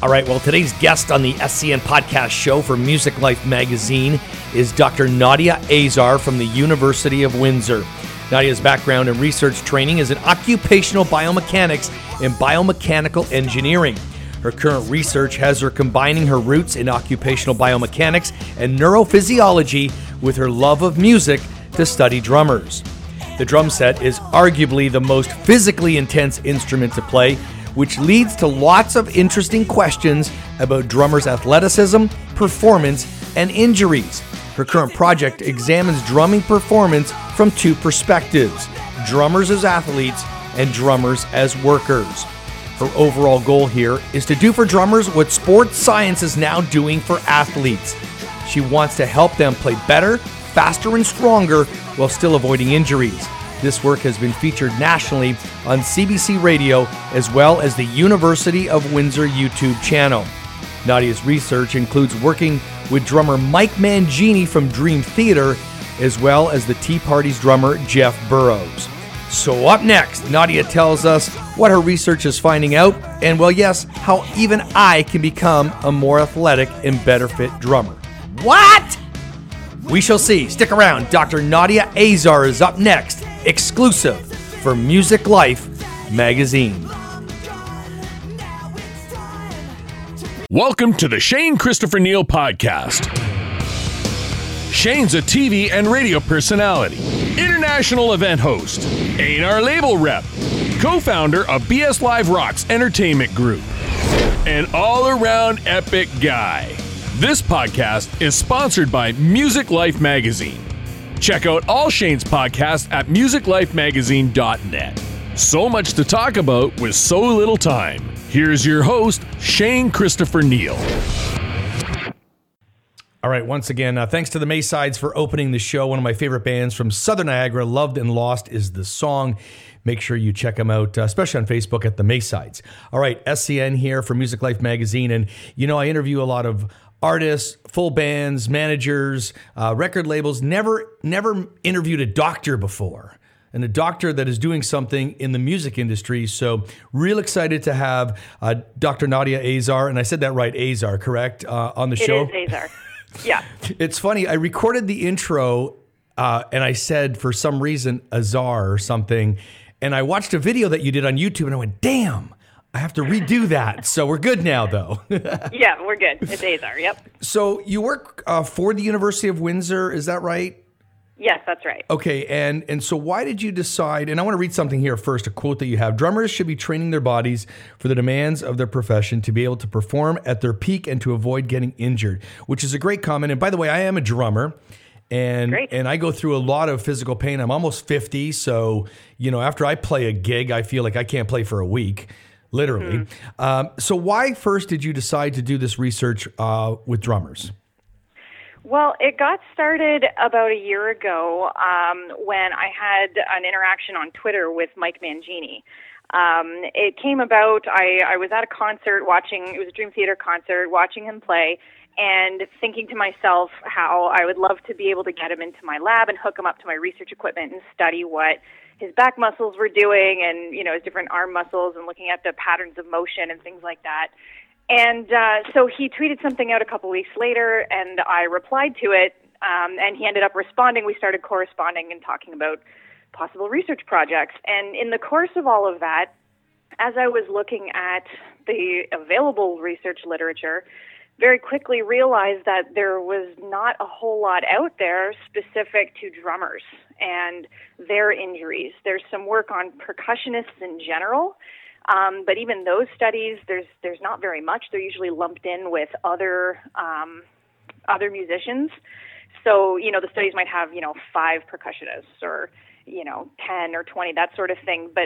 All right, well, today's guest on the SCN podcast show for Music Life magazine is Dr. Nadia Azar from the University of Windsor. Nadia's background in research training is in occupational biomechanics and biomechanical engineering. Her current research has her combining her roots in occupational biomechanics and neurophysiology with her love of music to study drummers. The drum set is arguably the most physically intense instrument to play, which leads to lots of interesting questions about drummers' athleticism, performance, and injuries. Her current project examines drumming performance from two perspectives: drummers as athletes and drummers as workers. Her overall goal here is to do for drummers what sports science is now doing for athletes. She wants to help them play better, faster, and stronger while still avoiding injuries. This work has been featured nationally on CBC Radio as well as the University of Windsor YouTube channel. Nadia's research includes working with drummer Mike Mangini from Dream Theater as well as the Tea Party's drummer Jeff Burrows. So up next, Nadia tells us what her research is finding out and, well, yes, how even I can become a more athletic and better fit drummer. What? We shall see. Stick around. Dr. Nadia Azar is up next, exclusive for Music Life magazine. Welcome to the Shane Christopher Neal podcast. Shane's a TV and radio personality, international event host, A&R label rep, co-founder of BS Live Rocks Entertainment Group, an all-around epic guy. This podcast is sponsored by Music Life magazine. Check out all Shane's podcasts at musiclifemagazine.net. So much to talk about with so little time. Here's your host, Shane Christopher Neal. All right, once again, thanks to the Maysides for opening the show. One of my favorite bands from Southern Niagara, Loved and Lost is the song. Make sure you check them out, especially on Facebook at the Maysides. All right, SCN here for Music Life magazine. And, you know, I interview a lot of artists, full bands, managers, record labels. Never interviewed a doctor before, and a doctor that is doing something in the music industry. So real excited to have Dr. Nadia Azar, and I said that right, Azar, correct, on the show? It is Azar, yeah. It's funny, I recorded the intro and I said for some reason Azar or something, and I watched a video that you did on YouTube and I went, damn, I have to redo that. So we're good now, though. Yeah, we're good. It's Azar, yep. So you work for the University of Windsor, is that right? Yes, that's right. Okay, and so why did you decide, and I want to read something here first, a quote that you have: drummers should be training their bodies for the demands of their profession to be able to perform at their peak and to avoid getting injured, which is a great comment. And by the way, I am a drummer. And I go through a lot of physical pain. I'm almost 50, so, you know, after I play a gig, I feel like I can't play for a week. Literally. Mm-hmm. So why first did you decide to do this research with drummers? Well, it got started about a year ago when I had an interaction on Twitter with Mike Mangini. It came about, I was at a concert watching, it was a Dream Theater concert, watching him play, and thinking to myself how I would love to be able to get him into my lab and hook him up to my research equipment and study what his back muscles were doing and, you know, his different arm muscles and looking at the patterns of motion and things like that. And so he tweeted something out a couple weeks later, and I replied to it, and he ended up responding. We started corresponding and talking about possible research projects. And in the course of all of that, as I was looking at the available research literature, very quickly realized that there was not a whole lot out there specific to drummers and their injuries. There's some work on percussionists in general, but even those studies, there's not very much. They're usually lumped in with other musicians. So, you know, the studies might have, 5 percussionists or, 10 or 20, that sort of thing. But,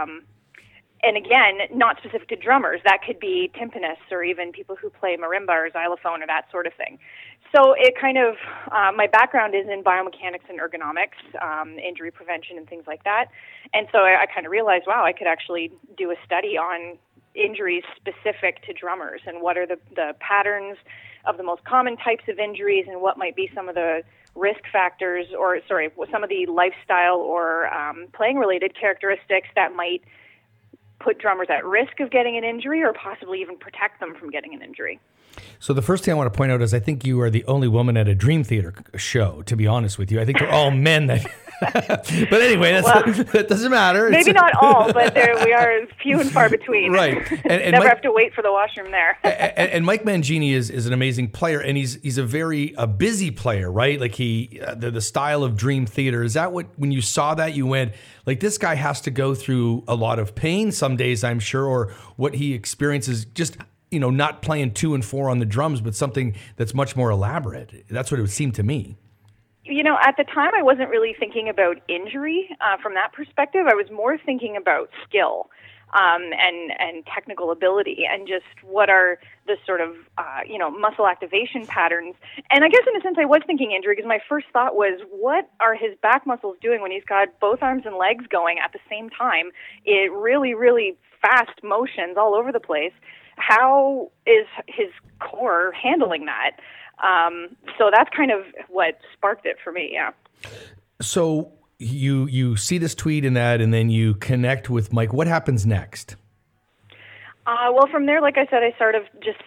and again, not specific to drummers. That could be timpanists or even people who play marimba or xylophone or that sort of thing. So it kind of, my background is in biomechanics and ergonomics, injury prevention and things like that. And so I kind of realized, wow, I could actually do a study on injuries specific to drummers and what are the patterns of the most common types of injuries and what might be some of the risk factors some of the lifestyle or playing related characteristics that might put drummers at risk of getting an injury or possibly even protect them from getting an injury. So the first thing I want to point out is I think you are the only woman at a Dream Theater show, to be honest with you. I think they're all men that... But anyway, that doesn't matter. Maybe not all, but we are few and far between. Right. And never have to wait for the washroom there. and Mike Mangini is an amazing player, and he's a very busy player, right? Like the style of Dream Theater. Is that what, when you saw that, you went, like, this guy has to go through a lot of pain some days, I'm sure, or what he experiences just... not playing 2 and 4 on the drums, but something that's much more elaborate. That's what it would seem to me. At the time, I wasn't really thinking about injury from that perspective. I was more thinking about skill and technical ability and just what are the sort of, muscle activation patterns. And I guess in a sense I was thinking injury because my first thought was, what are his back muscles doing when he's got both arms and legs going at the same time? It really, really fast motions all over the place. How is his core handling that? So that's kind of what sparked it for me, yeah. So you see this tweet and that, and then you connect with Mike. What happens next? Well, from there, like I said, I started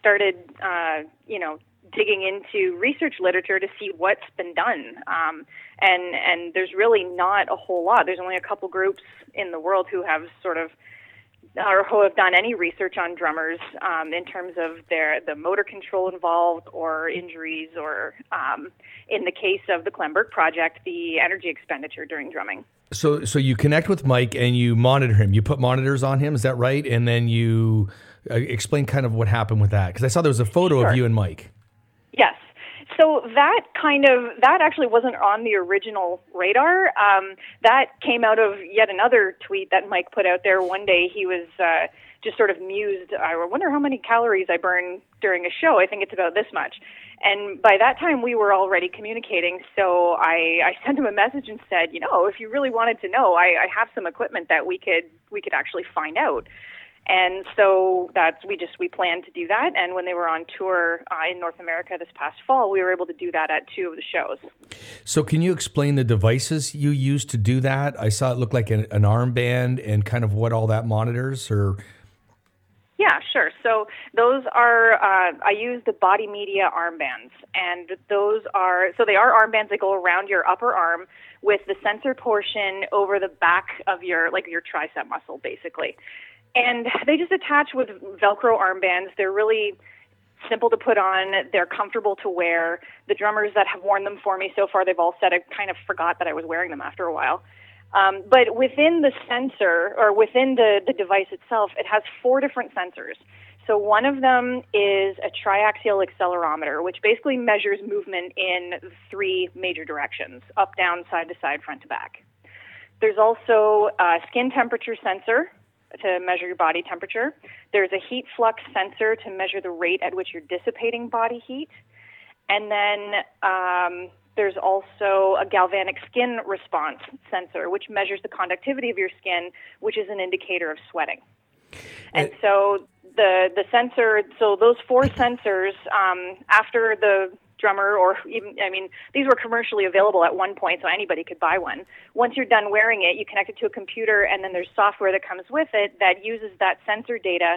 digging into research literature to see what's been done. And there's really not a whole lot. There's only a couple groups in the world who have or who have done any research on drummers in terms of the motor control involved or injuries or, in the case of the Klemberg Project, the energy expenditure during drumming. So you connect with Mike and you monitor him. You put monitors on him, is that right? And then you explain kind of what happened with that. Because I saw there was a photo of you and Mike. Yes. So that actually wasn't on the original radar. That came out of yet another tweet that Mike put out there. One day he was just sort of mused, I wonder how many calories I burn during a show. I think it's about this much. And by that time we were already communicating. So I sent him a message and said, if you really wanted to know, I have some equipment that we could actually find out. And so we planned to do that. And when they were on tour in North America this past fall, we were able to do that at 2 of the shows. So can you explain the devices you used to do that? I saw it looked like an armband and kind of what all that monitors or... Yeah, sure. So those are, I use the Body Media armbands, and they are armbands that go around your upper arm with the sensor portion over the back of your tricep muscle, basically. And they just attach with Velcro armbands. They're really simple to put on. They're comfortable to wear. The drummers that have worn them for me so far, they've all said I kind of forgot that I was wearing them after a while. But within the sensor, or within the device itself, it has 4 different sensors. So one of them is a triaxial accelerometer, which basically measures movement in 3 major directions: up, down, side to side, front to back. There's also a skin temperature sensor to measure your body temperature. There's a heat flux sensor to measure the rate at which you're dissipating body heat. And then there's also a galvanic skin response sensor, which measures the conductivity of your skin, which is an indicator of sweating. And so the sensor, so those 4 sensors, after the drummer, or even, these were commercially available at one point, so anybody could buy one. Once you're done wearing it, you connect it to a computer, and then there's software that comes with it that uses that sensor data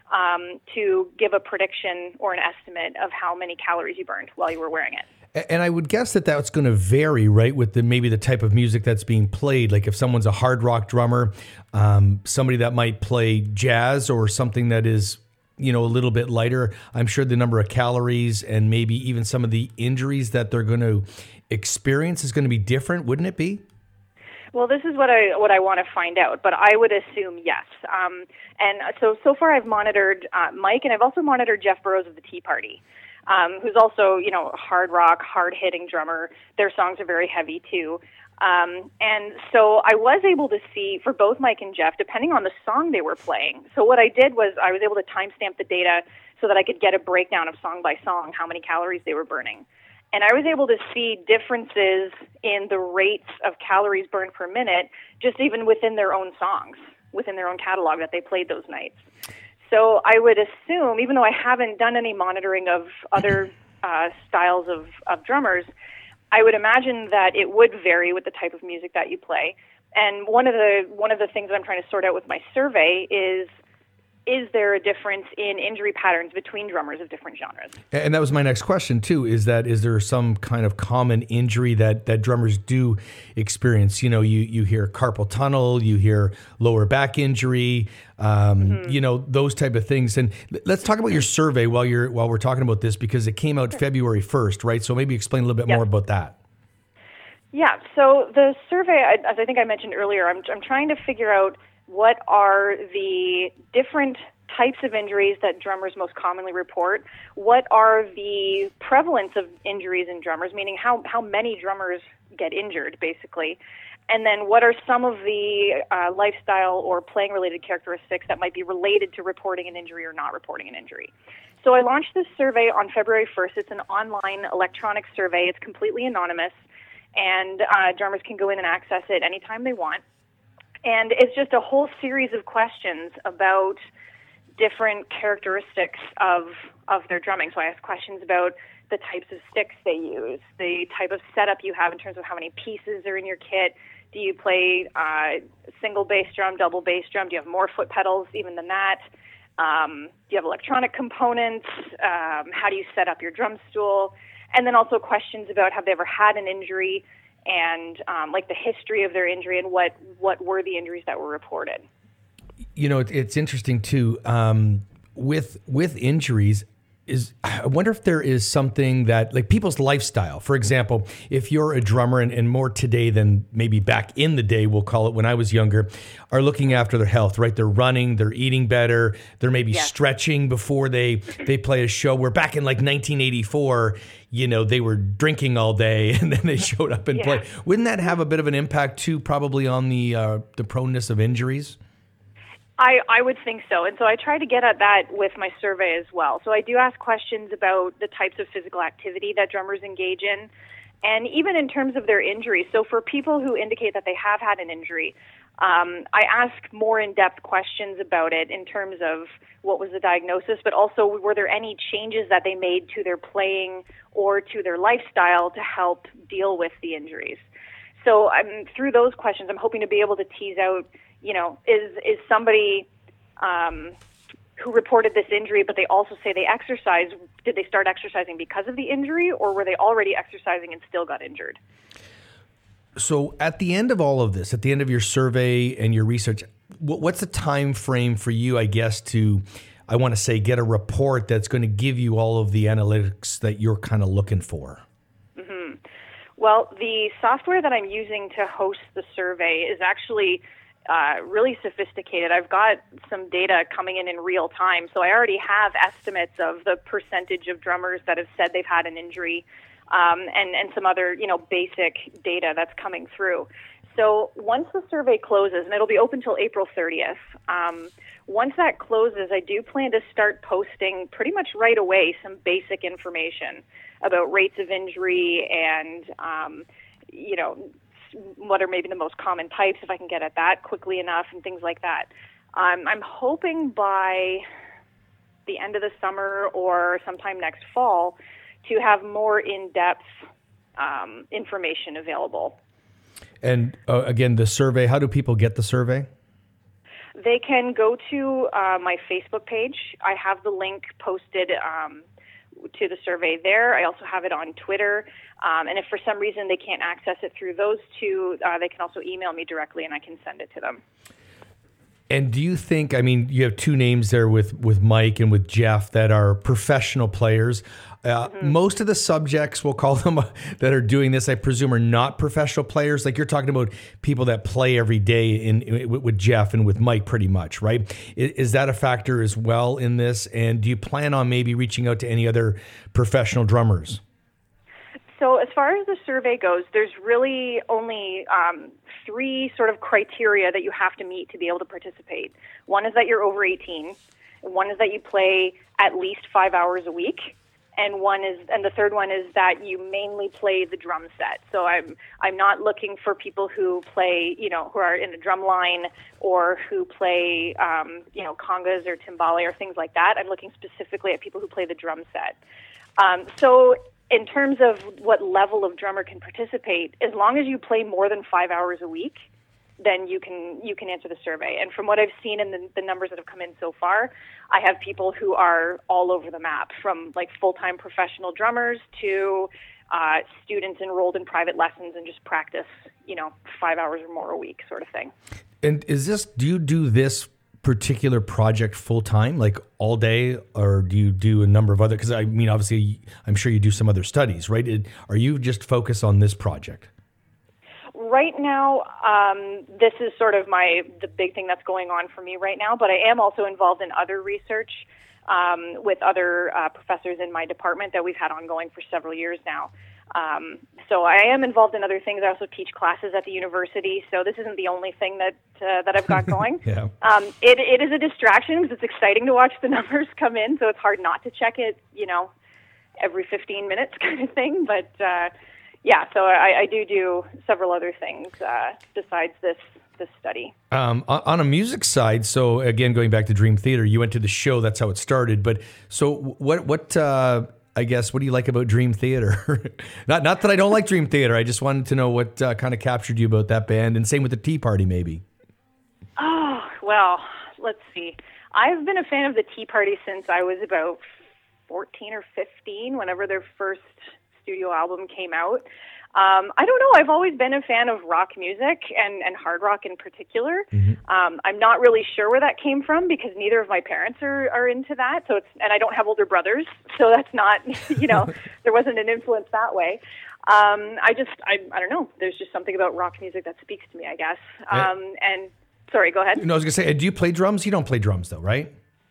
to give a prediction or an estimate of how many calories you burned while you were wearing it. And I would guess that that's going to vary, right, with maybe the type of music that's being played. Like if someone's a hard rock drummer, somebody that might play jazz or something that is, a little bit lighter, I'm sure the number of calories and maybe even some of the injuries that they're going to experience is going to be different, wouldn't it be? Well, this is what I want to find out, but I would assume yes. And so far I've monitored Mike, and I've also monitored Jeff Burrows of the Tea Party, who's also, a hard rock, hard-hitting drummer. Their songs are very heavy, too. And so I was able to see, for both Mike and Jeff, depending on the song they were playing. So what I did was I was able to timestamp the data so that I could get a breakdown of song by song, how many calories they were burning. And I was able to see differences in the rates of calories burned per minute, just even within their own songs, within their own catalog that they played those nights. So I would assume, even though I haven't done any monitoring of other styles of drummers, I would imagine that it would vary with the type of music that you play. And one of the things that I'm trying to sort out with my survey is there a difference in injury patterns between drummers of different genres? And that was my next question too, is there some kind of common injury that drummers do experience? You know, you hear carpal tunnel, you hear lower back injury, you know, those type of things. And let's talk about your survey while we're talking about this, because it came out February 1st, right? So maybe explain a little bit more about that. Yeah, so the survey, as I think I mentioned earlier, I'm trying to figure out what are the different types of injuries that drummers most commonly report? What are the prevalence of injuries in drummers, meaning how many drummers get injured, basically? And then what are some of the lifestyle or playing-related characteristics that might be related to reporting an injury or not reporting an injury? So I launched this survey on February 1st. It's an online electronic survey. It's completely anonymous, and drummers can go in and access it anytime they want. And it's just a whole series of questions about different characteristics of their drumming. So I ask questions about the types of sticks they use, the type of setup you have in terms of how many pieces are in your kit. Do you play single bass drum, double bass drum? Do you have more foot pedals even than that? Do you have electronic components? How do you set up your drum stool? And then also questions about have they ever had an injury, and like the history of their injury and what were the injuries that were reported. You know, it's interesting too, with injuries, I wonder if there is something that, like people's lifestyle. For example, if you're a drummer, and more today than maybe back in the day, we'll call it when I was younger, are looking after their health, right? They're running, they're eating better, they're maybe stretching before they play a show. Where back in like 1984, you know, they were drinking all day and then they showed up and played. Wouldn't that have a bit of an impact too, probably on the proneness of injuries? I would think so. And so I try to get at that with my survey as well. So I do ask questions about the types of physical activity that drummers engage in, and even in terms of their injury. So for people who indicate that they have had an injury, I ask more in-depth questions about it in terms of what was the diagnosis, but also were there any changes that they made to their playing or to their lifestyle to help deal with the injuries. So through those questions, I'm hoping to be able to tease out, you know, is somebody who reported this injury, but they also say they exercise, did they start exercising because of the injury, or were they already exercising and still got injured? So at the end of all of this, at the end of your survey and your research, what's the time frame for you, I guess, to, I want to say, get a report that's going to give you all of the analytics that you're kind of looking for? Mm-hmm. Well, the software that I'm using to host the survey is actually really sophisticated. I've got some data coming in real time, so I already have estimates of the percentage of drummers that have said they've had an injury, and some other, you know, basic data that's coming through. So once the survey closes, and it'll be open till April 30th, once that closes, I do plan to start posting pretty much right away some basic information about rates of injury and, you know, what are maybe the most common types, if I can get at that quickly enough, and things like that. I'm hoping by the end of the summer or sometime next fall to have more in-depth information available. And again, the survey, how do people get the survey? They can go to my Facebook page. I have the link posted to the survey there. I also have it on Twitter. And if for some reason they can't access it through those two, they can also email me directly and I can send it to them. And do you think, I mean, you have two names there with Mike and with Jeff that are professional players. Most of the subjects, we'll call them, that are doing this, I presume, are not professional players. Like you're talking about people that play every day with Jeff and with Mike pretty much, right? Is that a factor as well in this? And do you plan on maybe reaching out to any other professional drummers? So as far as the survey goes, there's really only three sort of criteria that you have to meet to be able to participate. One is that you're over 18. One is that you play at least 5 hours a week. And the third one is that you mainly play the drum set. So I'm not looking for people who play, you know, who are in the drum line or who play, you know, congas or timbale or things like that. I'm looking specifically at people who play the drum set. So in terms of what level of drummer can participate, as long as you play more than 5 hours a week, then you can answer the survey. And from what I've seen in the numbers that have come in so far, I have people who are all over the map, from like full-time professional drummers to students enrolled in private lessons and just practice, 5 hours or more a week sort of thing. And do you do this particular project full-time, like all day, or do you do a number of other, because I mean, obviously, I'm sure you do some other studies, right? Are you just focused on this project? Right now, this is sort of the big thing that's going on for me right now, but I am also involved in other research with other professors in my department that we've had ongoing for several years now. So I am involved in other things. I also teach classes at the university, so this isn't the only thing that I've got going. Yeah. It is a distraction because it's exciting to watch the numbers come in, so it's hard not to check it, every 15 minutes kind of thing, but yeah, so I do several other things besides this study. On a music side, so again, going back to Dream Theater, you went to the show, that's how it started. But so what I guess, what do you like about Dream Theater? not that I don't like Dream Theater. I just wanted to know what kind of captured you about that band, and same with the Tea Party, maybe. Oh, well, let's see. I've been a fan of the Tea Party since I was about 14 or 15, whenever their first studio album came out. I don't know. I've always been a fan of rock music and hard rock in particular. Mm-hmm. I'm not really sure where that came from because neither of my parents are into that. And I don't have older brothers, so that's not, there wasn't an influence that way. I don't know. There's just something about rock music that speaks to me, I guess. And sorry, go ahead. No, I was going to say, do you play drums? You don't play drums though, right?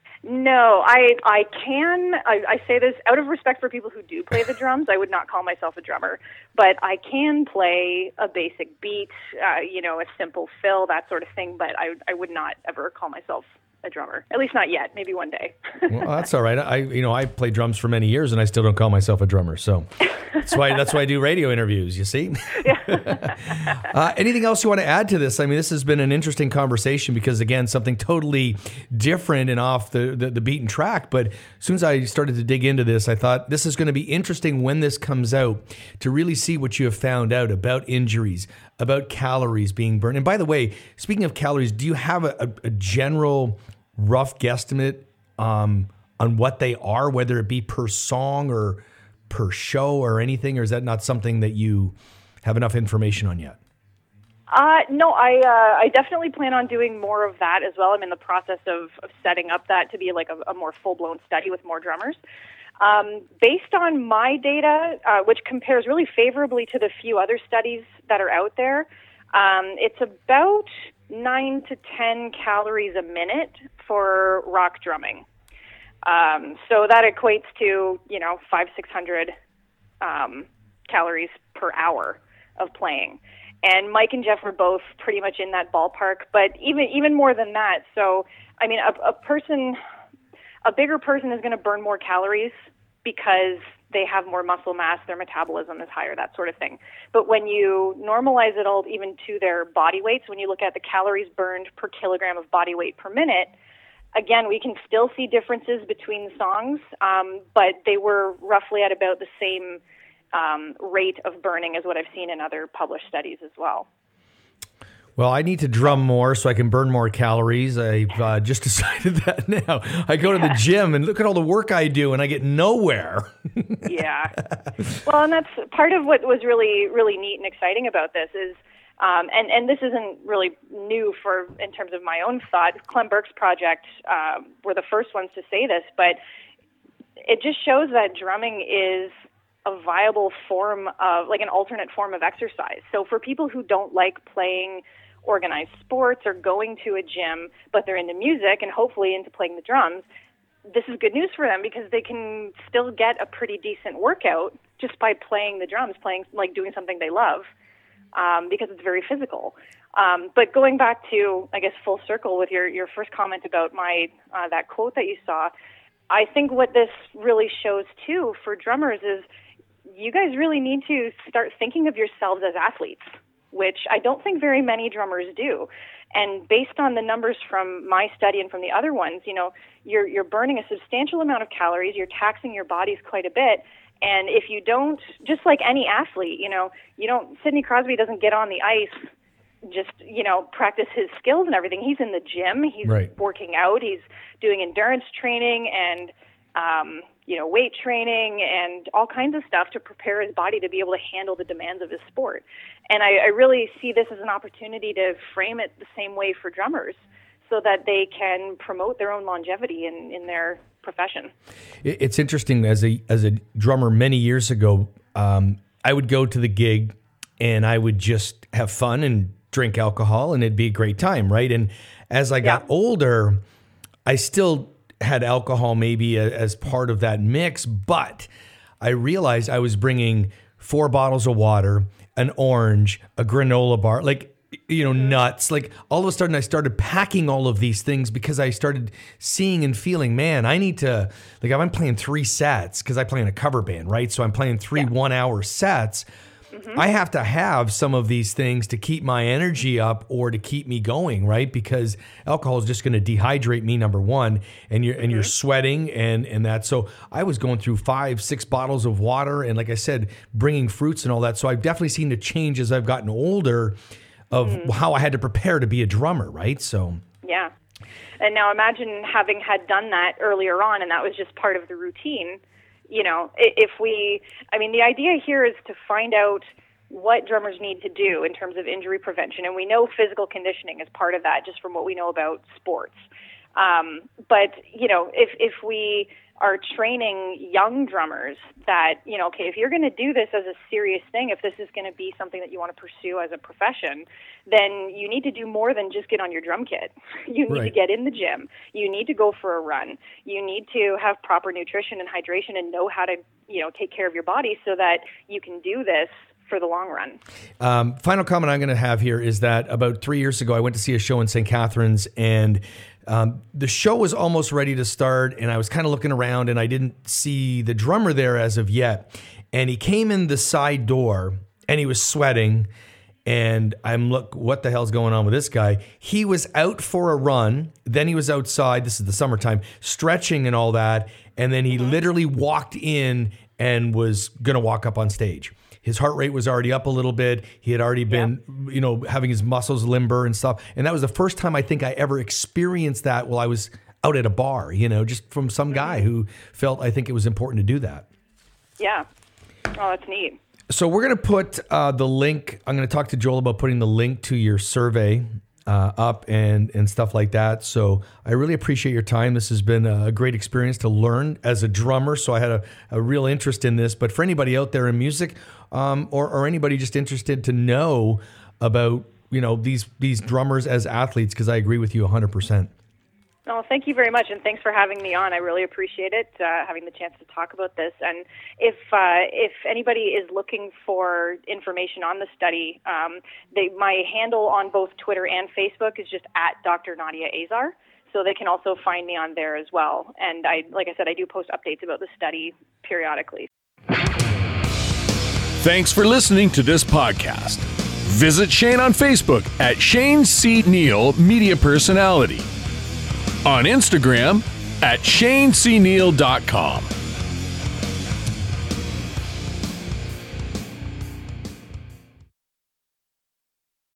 No, I can. I say this out of respect for people who do play the drums. I would not call myself a drummer, but I can play a basic beat, a simple fill, that sort of thing. But I would not ever call myself a drummer, at least not yet. Maybe one day. Well, that's all right. I played drums for many years, and I still don't call myself a drummer. So that's why I do radio interviews. You see. Anything else you want to add to this? I mean, this has been an interesting conversation because, again, something totally different and off the beaten track. But as soon as I started to dig into this, I thought this is going to be interesting when this comes out to really see what you have found out about injuries, about calories being burned. And by the way, speaking of calories, do you have a general rough guesstimate on what they are, whether it be per song or per show or anything, or is that not something that you have enough information on yet? No, I definitely plan on doing more of that as well. I'm in the process of setting up that to be like a more full-blown study with more drummers. Based on my data, which compares really favorably to the few other studies that are out there, it's about 9 to 10 calories a minute for rock drumming. So that equates to, 500-600 calories per hour of playing. And Mike and Jeff were both pretty much in that ballpark, but even more than that. So, I mean, a bigger person is going to burn more calories because they have more muscle mass, their metabolism is higher, that sort of thing. But when you normalize it all even to their body weights, when you look at the calories burned per kilogram of body weight per minute, again, we can still see differences between songs, but they were roughly at about the same rate of burning as what I've seen in other published studies as well. Well, I need to drum more so I can burn more calories. I've just decided that now. I go to the gym and look at all the work I do and I get nowhere. Yeah. Well, and that's part of what was really, really neat and exciting about this is, and this isn't really new in terms of my own thought. Clem Burke's project were the first ones to say this, but it just shows that drumming is a viable form of, like an alternate form of exercise. So for people who don't like playing organized sports or going to a gym, but they're into music and hopefully into playing the drums, this is good news for them because they can still get a pretty decent workout just by playing the drums, doing something they love, because it's very physical. But going back to, I guess, full circle with your first comment about my that quote that you saw, I think what this really shows too for drummers is you guys really need to start thinking of yourselves as athletes, which I don't think very many drummers do. And based on the numbers from my study and from the other ones, you're burning a substantial amount of calories, you're taxing your bodies quite a bit. And if you don't, just like any athlete, Sidney Crosby doesn't get on the ice, just, practice his skills and everything. He's in the gym, he's working out, he's doing endurance training and, weight training and all kinds of stuff to prepare his body to be able to handle the demands of his sport. And I really see this as an opportunity to frame it the same way for drummers so that they can promote their own longevity in their profession. It's interesting, as a drummer many years ago, I would go to the gig and I would just have fun and drink alcohol and it'd be a great time, right? And as I got older, I still had alcohol maybe as part of that mix, but I realized I was bringing 4 bottles of water, an orange, a granola bar, nuts. Like all of a sudden I started packing all of these things because I started seeing and feeling, man, I need to, I'm playing 3 sets because I play in a cover band, right? So I'm playing 3 1-hour sets. I have to have some of these things to keep my energy up or to keep me going, right? Because alcohol is just going to dehydrate me, number one, and you're sweating and that. So I was going through 5-6 bottles of water and, like I said, bringing fruits and all that. So I've definitely seen the change as I've gotten older of how I had to prepare to be a drummer, right? So yeah. And now imagine having had done that earlier on and that was just part of the routine. The idea here is to find out what drummers need to do in terms of injury prevention. And we know physical conditioning is part of that just from what we know about sports. But if we are training young drummers that, if you're going to do this as a serious thing, if this is going to be something that you want to pursue as a profession, then you need to do more than just get on your drum kit. You need to get in the gym. You need to go for a run. You need to have proper nutrition and hydration and know how to, take care of your body so that you can do this for the long run. Final comment I'm going to have here is that about 3 years ago, I went to see a show in St. Catharines and the show was almost ready to start and I was kind of looking around and I didn't see the drummer there as of yet. And he came in the side door and he was sweating and what the hell's going on with this guy? He was out for a run. Then he was outside. This is the summertime, stretching and all that. And then he literally walked in and was going to walk up on stage. His heart rate was already up a little bit. He had already been, having his muscles limber and stuff. And that was the first time I think I ever experienced that while I was out at a bar, just from some guy who felt I think it was important to do that. Yeah. Oh, that's neat. So we're going to put the link. I'm going to talk to Joel about putting the link to your survey up and stuff like that. So I really appreciate your time. This has been a great experience to learn as a drummer. So I had a real interest in this. But for anybody out there in music or anybody just interested to know about, these drummers as athletes, because I agree with you 100%. Oh, thank you very much, and thanks for having me on. I really appreciate it, having the chance to talk about this. And if anybody is looking for information on the study, my handle on both Twitter and Facebook is just at Dr. Nadia Azar, so they can also find me on there as well. And like I said, I do post updates about the study periodically. Thanks for listening to this podcast. Visit Shane on Facebook at Shane C. Neal Media Personality. On Instagram at ShaneCNeal.com.